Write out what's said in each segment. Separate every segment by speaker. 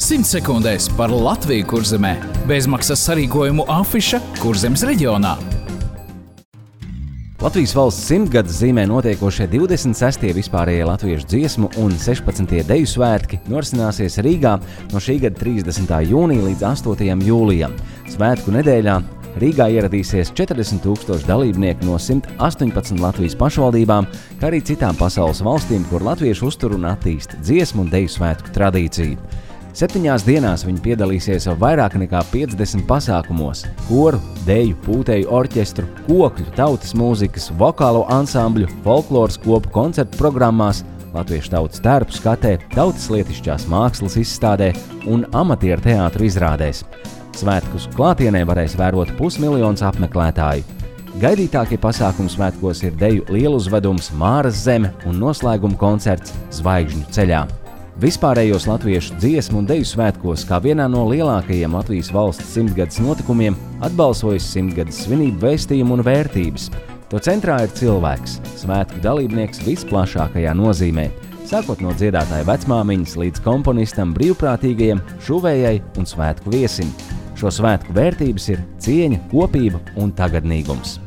Speaker 1: 100 sekundēs par Latviju Kurzemē. Bezmaksas sarīkojumu afiša Kurzemes reģionā.
Speaker 2: Latvijas valsts 100 gadus zīmē notiekošie 26. vispārējie latviešu dziesmu un 16. deju svētki norisināsies Rīgā no šī gada 30. jūnija līdz 8. jūlijam. Svētku nedēļā Rīgā ieradīsies 40,000 dalībnieku no 118 Latvijas pašvaldībām, kā arī citām pasaules valstīm, kur latvieši uztur un attīsta dziesmu un deju svētku tradīciju. 7 dienās viņi piedalīsies jau vairāk nekā 50 pasākumos – koru, deju, pūtēju orķestru, kokļu, tautas mūzikas, vokālo ansambļu, folkloras kopu koncertu programmās, latviešu tautas tērpu skatē, tautas lietišķās mākslas izstādē un amatieru teātru izrādēs. Svētkus klātienē varēs vērot 500 000 apmeklētāju. Gaidītākie pasākumu svētkos ir deju lieluzvedums Māras zeme un noslēguma koncerts Zvaigžņu ceļā. Vispārējos latviešu dziesmu un deju svētkos, kā vienā no lielākajiem Latvijas valsts 100 gadus notikumiem, atbalsojas 100 gadus svinību vēstījumu un vērtības. To centrā ir cilvēks, svētku dalībnieks visplašākajā nozīmē, sākot no dziedātāja vecmāmiņas līdz komponistam, brīvprātīgajiem, šuvējai un svētku viesim. Šo svētku vērtības ir cieņa, kopība un tagadnīgums.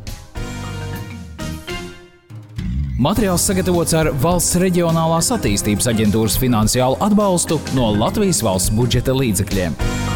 Speaker 1: Materiāls sagatavots ar Valsts reģionālās attīstības aģentūras finansiālu atbalstu no Latvijas valsts budžeta līdzekļiem.